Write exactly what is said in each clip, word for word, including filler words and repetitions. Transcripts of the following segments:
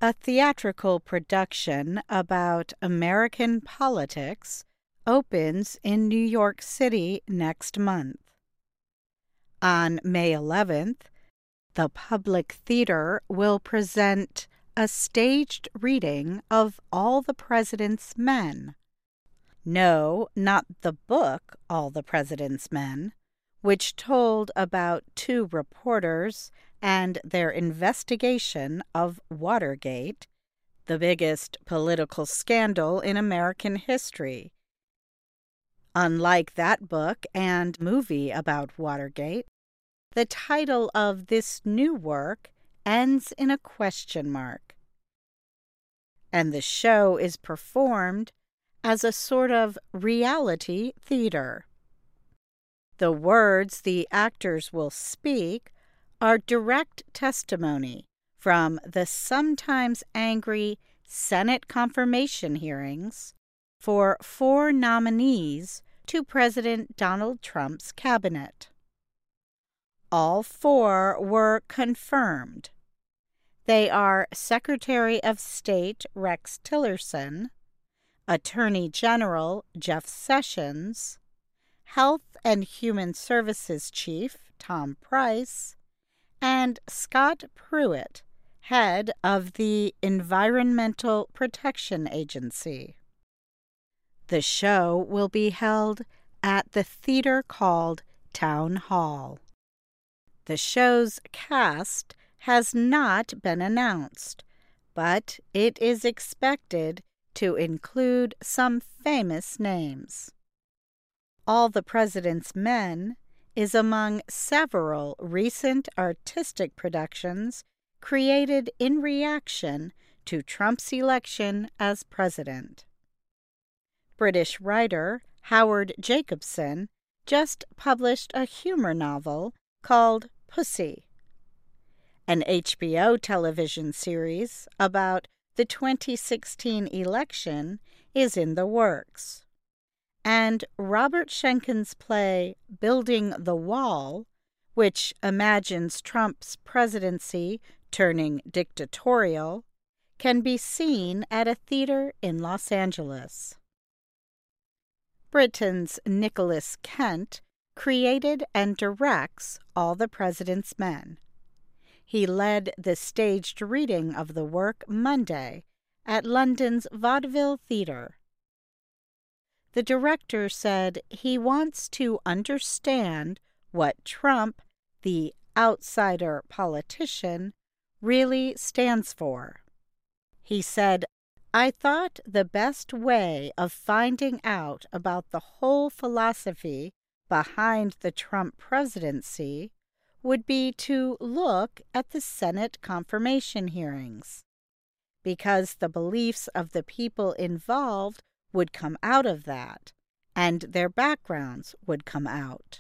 A theatrical production about American politics opens in New York City next month. On May eleventh, the Public Theater will present a staged reading of All the President's Men. No, not the book All the President's Men, which told about two reporters and their investigation of Watergate, the biggest political scandal in American history. Unlike that book and movie about Watergate, the title of this new work ends in a question mark. And the show is performed as a sort of reality theater. The words the actors will speak are direct testimony from the sometimes angry Senate confirmation hearings for four nominees to President Donald Trump's cabinet. All four were confirmed. They are Secretary of State Rex Tillerson, Attorney General Jeff Sessions, Health and Human Services Chief Tom Price, and Scott Pruitt, head of the Environmental Protection Agency. The show will be held at the theater called Town Hall. The show's cast has not been announced, but it is expected to include some famous names. All the President's Men is among several recent artistic productions created in reaction to Trump's election as president. British writer Howard Jacobson just published a humor novel called Pussy. An H B O television series about the twenty sixteen election is in the works. And Robert Schenkken's play Building the Wall, which imagines Trump's presidency turning dictatorial, can be seen at a theater in Los Angeles. Britain's Nicholas Kent created and directs All the President's Men. He led the staged reading of the work Monday at London's Vaudeville Theatre. The director said he wants to understand what Trump, the outsider politician, really stands for. He said, "I thought the best way of finding out about the whole philosophy behind the Trump presidency would be to look at the Senate confirmation hearings, because the beliefs of the people involved would come out of that, and their backgrounds would come out."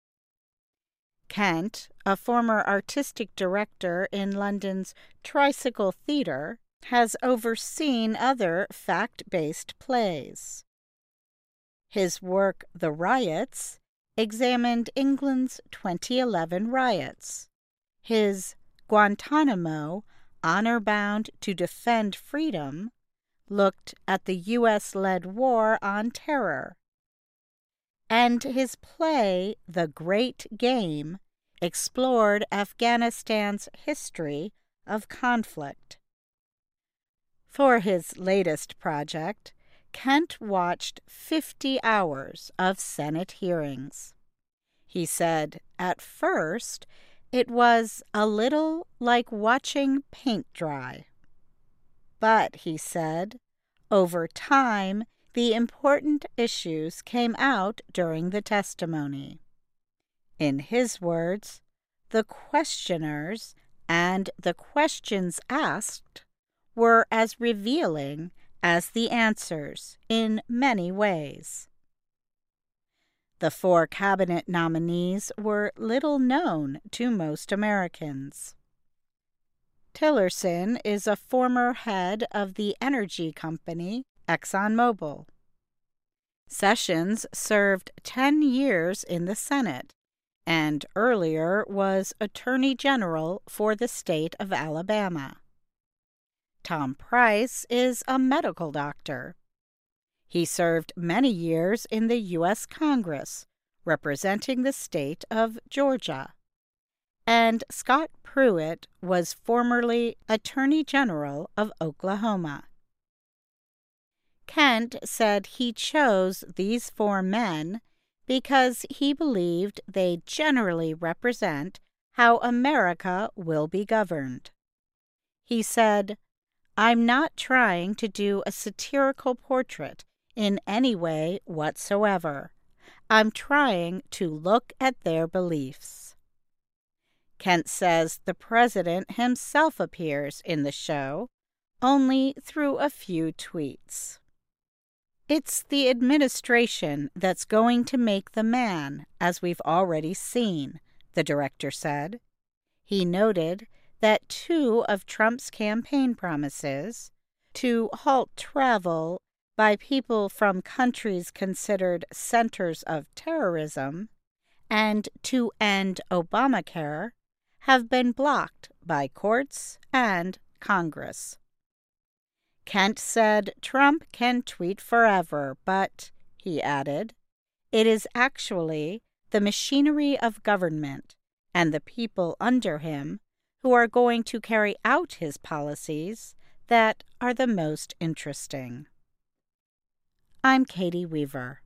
Kent, a former artistic director in London's Tricycle Theatre, has overseen other fact-based plays. His work, The Riots, examined England's twenty eleven riots. His Guantanamo, Honor-Bound to Defend Freedom, looked at the U S-led war on terror. And his play, The Great Game, explored Afghanistan's history of conflict. For his latest project, Kent watched fifty hours of Senate hearings. He said, at first, it was a little like watching paint dry. But, he said, over time, the important issues came out during the testimony. In his words, the questioners and the questions asked were as revealing as the answers in many ways. The four cabinet nominees were little known to most Americans. Tillerson is a former head of the energy company ExxonMobil. Sessions served ten years in the Senate and earlier was Attorney General for the state of Alabama. Tom Price is a medical doctor. He served many years in the U S Congress, representing the state of Georgia. And Scott Pruitt was formerly Attorney General of Oklahoma. Kent said he chose these four men because he believed they generally represent how America will be governed. He said, "I'm not trying to do a satirical portrait in any way whatsoever. I'm trying to look at their beliefs." Kent says the president himself appears in the show, only through a few tweets. It's the administration that's going to make the man, as we've already seen, the director said. He noted that two of Trump's campaign promises, to halt travel by people from countries considered centers of terrorism and to end Obamacare, have been blocked by courts and Congress. Kent said Trump can tweet forever, but, he added, it is actually the machinery of government and the people under him who are going to carry out his policies that are the most interesting. I'm Katie Weaver.